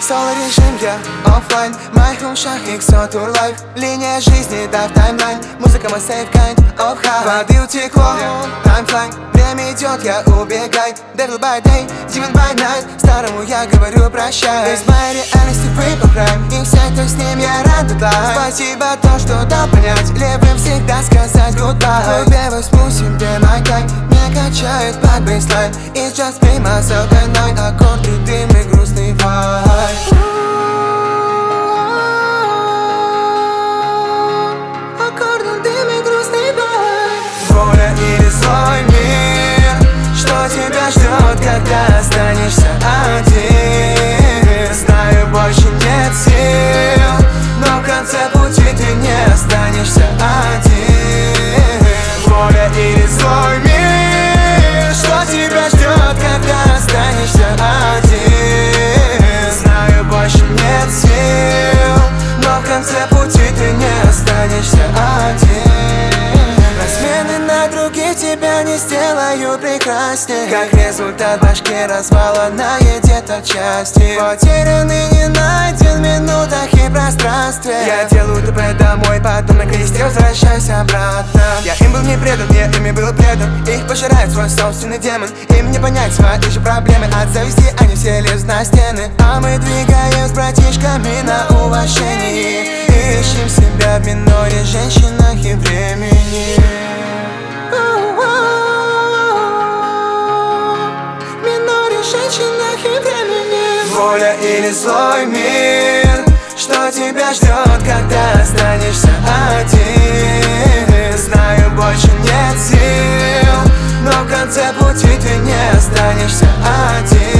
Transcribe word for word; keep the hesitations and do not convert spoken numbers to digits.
соло режим, я оффлайн. В моих ушах иксо тур лайф. Линия жизни, да в таймлайн. Музыка my safe kind of high. Воды утекло, таймфлайн. Время идет, я убегай. Devil by day, demon by night. Старому я говорю прощай. Из моей реальности выпал крайм. И все, кто с ним, я рад дутлай. Спасибо то, что дал понять. Левым всегда сказать goodbye. Тебе возьму себе my time. Не качает под бейслайн. It's just me, myself and I. Аккорды, дым и грустный вайб. Аккорды, дым и грустный вайб. Воля или злой мир, что тебя ждет, когда останешься один? Знаю, больше нет сил, но в конце пути ты не останешься один. Воля или злой мир, что тебя ждет, когда останешься один? Знаю, больше нет сил, но в конце пути ты не останешься один. Размены на других тебя не сделают прекрасней. Как результат башки развала на еде части. Потерянный не найден в минутах и пространстве. Я делаю ТП домой, потом на кресте возвращаюсь обратно. Я им был не предан, я ими был предан. Их пожирает свой собственный демон. Им не понять свои же проблемы. От зависти они все лезут на стены. А мы двигаем с братишками на уважении. Ищем себя в миноре, женщинах и времени. В миноре, женщинах и времени. Воля или злой мир, что тебя ждет, когда останешься один? Знаю, больше нет сил, но в конце пути ты не останешься один.